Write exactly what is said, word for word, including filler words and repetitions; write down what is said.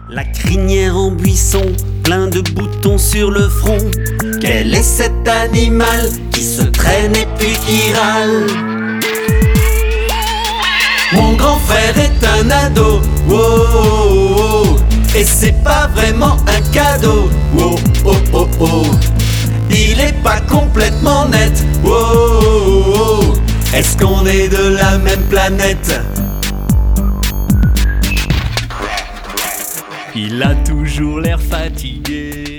La crinière en buisson, plein de boutons sur le front. Quel est cet animal qui se traîne et puis qui râle? Mon grand frère est un ado, wow, oh, oh, et c'est pas vraiment un cadeau, wow, oh, oh, oh. Il est pas complètement net, wow, oh, oh. Est-ce qu'on est de la même planète? Il a toujours l'air fatigué.